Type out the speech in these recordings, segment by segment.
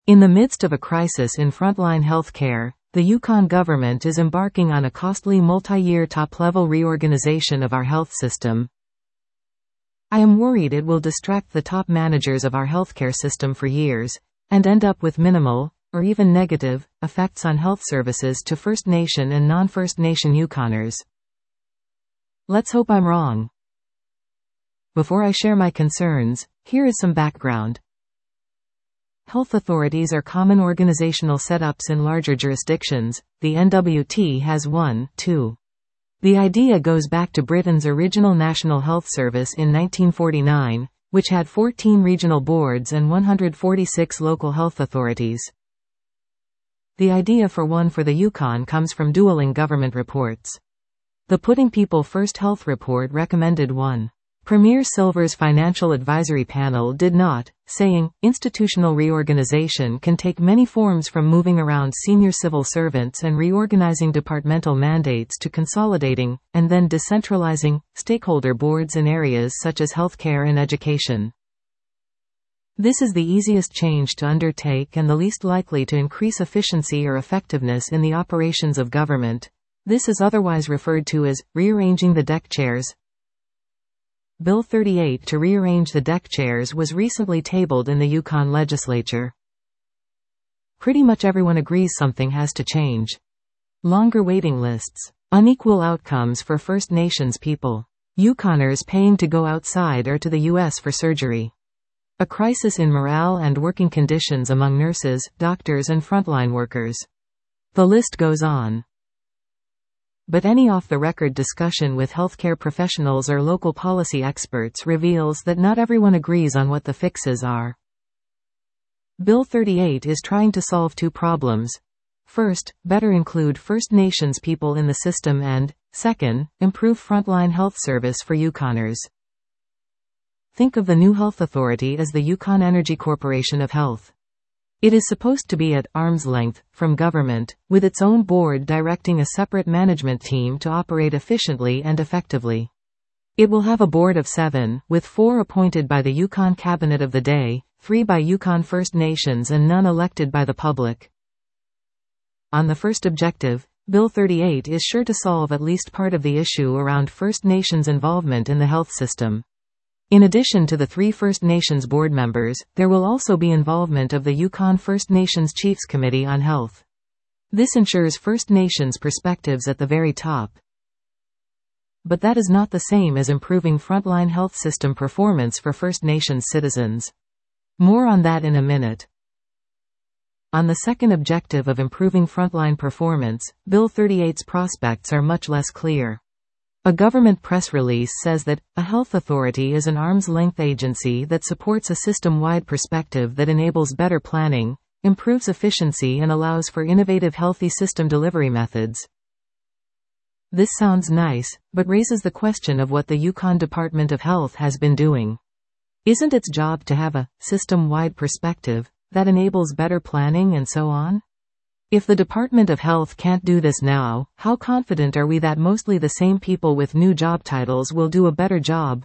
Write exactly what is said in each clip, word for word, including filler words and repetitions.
In the midst of a crisis in frontline healthcare, the Yukon government is embarking on a costly multi-year top-level reorganization of our health system. I am worried it will distract the top managers of our healthcare system for years, and end up with minimal, or even negative, effects on health services to First Nation and non-First Nation Yukoners. Let's hope I'm wrong. Before I share my concerns, here is some background. Health authorities are common organizational setups in larger jurisdictions. The N W T has one, two. The idea goes back to Britain's original National Health Service in nineteen forty-nine, which had fourteen regional boards and one hundred forty-six local health authorities. The idea for one for the Yukon comes from dueling government reports. The Putting People First Health Report recommended one. Premier Silver's Financial Advisory Panel did not, saying, institutional reorganization can take many forms from moving around senior civil servants and reorganizing departmental mandates to consolidating, and then decentralizing, stakeholder boards in areas such as healthcare and education. This is the easiest change to undertake and the least likely to increase efficiency or effectiveness in the operations of government. This is otherwise referred to as rearranging the deck chairs. Bill thirty-eight to rearrange the deck chairs was recently tabled in the Yukon legislature. Pretty much everyone agrees something has to change. Longer waiting lists. Unequal outcomes for First Nations people. Yukoners paying to go outside or to the U S for surgery. A crisis in morale and working conditions among nurses, doctors and frontline workers. The list goes on. But any off-the-record discussion with healthcare professionals or local policy experts reveals that not everyone agrees on what the fixes are. Bill thirty-eight is trying to solve two problems. First, better include First Nations people in the system and, second, improve frontline health service for Yukoners. Think of the new health authority as the Yukon Energy Corporation of Health. It is supposed to be at arm's length from government, with its own board directing a separate management team to operate efficiently and effectively. It will have a board of seven, with four appointed by the Yukon Cabinet of the day, three by Yukon First Nations and none elected by the public. On the first objective, Bill thirty-eight is sure to solve at least part of the issue around First Nations involvement in the health system. In addition to the three First Nations board members, there will also be involvement of the Yukon First Nations Chiefs Committee on Health. This ensures First Nations perspectives at the very top. But that is not the same as improving frontline health system performance for First Nations citizens. More on that in a minute. On the second objective of improving frontline performance, Bill thirty-eight's prospects are much less clear. A government press release says that, a health authority is an arm's-length agency that supports a system-wide perspective that enables better planning, improves efficiency and allows for innovative healthy system delivery methods. This sounds nice, but raises the question of what the Yukon Department of Health has been doing. Isn't its job to have a system-wide perspective that enables better planning and so on? If the Department of Health can't do this now, how confident are we that mostly the same people with new job titles will do a better job?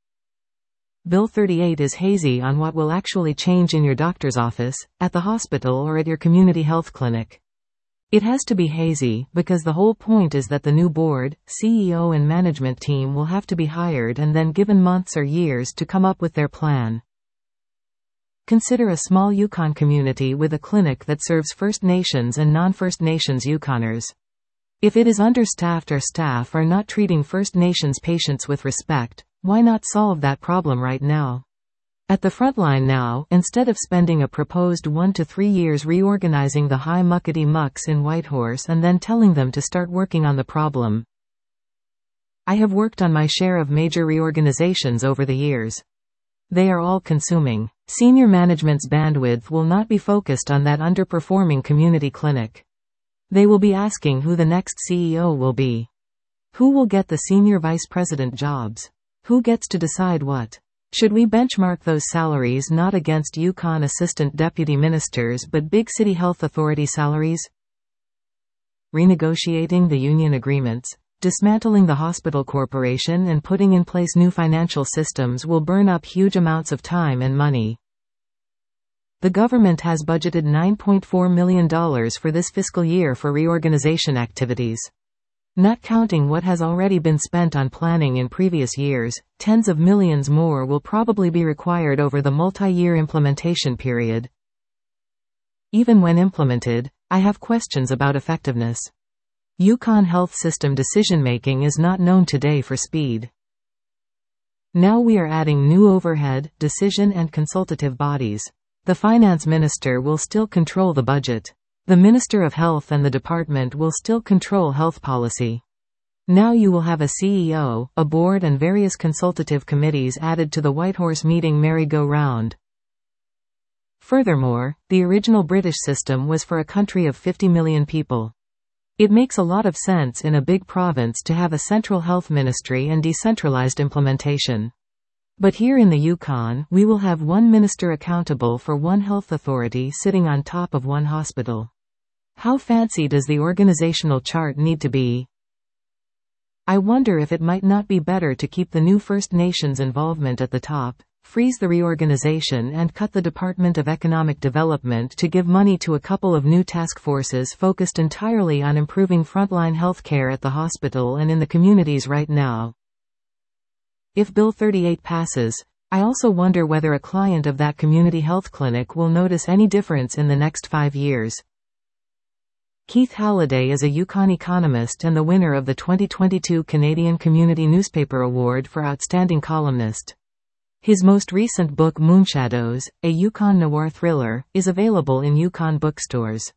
Bill thirty-eight is hazy on what will actually change in your doctor's office, at the hospital or at your community health clinic. It has to be hazy, because the whole point is that the new board, C E O and management team will have to be hired and then given months or years to come up with their plan. Consider a small Yukon community with a clinic that serves First Nations and non-First Nations Yukoners. If it is understaffed or staff are not treating First Nations patients with respect, why not solve that problem right now? At the front line now, instead of spending a proposed one to three years reorganizing the high muckety mucks in Whitehorse and then telling them to start working on the problem. I have worked on my share of major reorganizations over the years. They are all consuming. Senior management's bandwidth will not be focused on that underperforming community clinic. They will be asking who the next C E O will be. Who will get the senior vice president jobs? Who gets to decide what? Should we benchmark those salaries not against Yukon assistant deputy ministers but big city health authority salaries? Renegotiating the union agreements, dismantling the hospital corporation and putting in place new financial systems will burn up huge amounts of time and money. The government has budgeted nine point four million dollars for this fiscal year for reorganization activities. Not counting what has already been spent on planning in previous years, tens of millions more will probably be required over the multi-year implementation period. Even when implemented, I have questions about effectiveness. Yukon Health System decision-making is not known today for speed. Now we are adding new overhead, decision and consultative bodies. The finance minister will still control the budget. The Minister of Health and the department will still control health policy. Now you will have a C E O, a board and various consultative committees added to the Whitehorse meeting merry-go-round. Furthermore, the original British system was for a country of fifty million people. It makes a lot of sense in a big province to have a central health ministry and decentralized implementation. But here in the Yukon, we will have one minister accountable for one health authority sitting on top of one hospital. How fancy does the organizational chart need to be? I wonder if it might not be better to keep the new First Nations involvement at the top, freeze the reorganization and cut the Department of Economic Development to give money to a couple of new task forces focused entirely on improving frontline health care at the hospital and in the communities right now. If Bill thirty-eight passes, I also wonder whether a client of that community health clinic will notice any difference in the next five years. Keith Halliday is a Yukon economist and the winner of the twenty twenty-two Canadian Community Newspaper Award for Outstanding Columnist. His most recent book Moonshadows, a Yukon noir thriller, is available in Yukon bookstores.